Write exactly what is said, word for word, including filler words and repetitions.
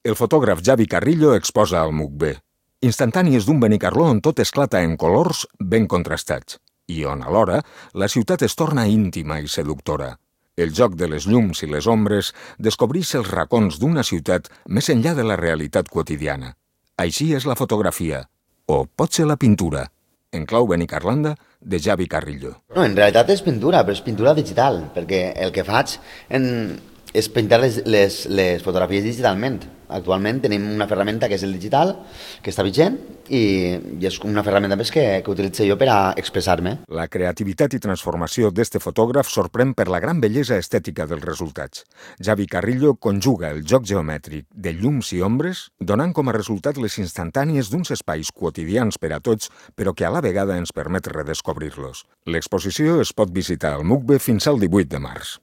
El fotògraf Javi Carrillo exposa el Mukbe, instantànies d'un Benicarló on tot esclata en colors ben contrastats i on, alhora, la ciutat es torna íntima i seductora. El joc de les llums i les ombres descobreix els racons d'una ciutat més enllà de la realitat quotidiana. Així és la fotografia, o pot ser la pintura, en clau benicarlanda de Javi Carrillo. No, en realitat és pintura, però és pintura digital, perquè el que faig en... és pintar les, les, les fotografies digitalment. Actualment tenim una ferramenta que és el digital, que està vigent, i, i és una ferramenta més que, que utilitzo jo per a expressar-me. La creativitat i transformació d'este fotògraf sorprèn per la gran bellesa estètica dels resultats. Javi Carrillo conjuga el joc geomètric de llums i ombres, donant com a resultat les instantànies d'uns espais quotidians per a tots, però que a la vegada ens permet redescobrir-los. L'exposició es pot visitar al Mukbe fins al divuit de març.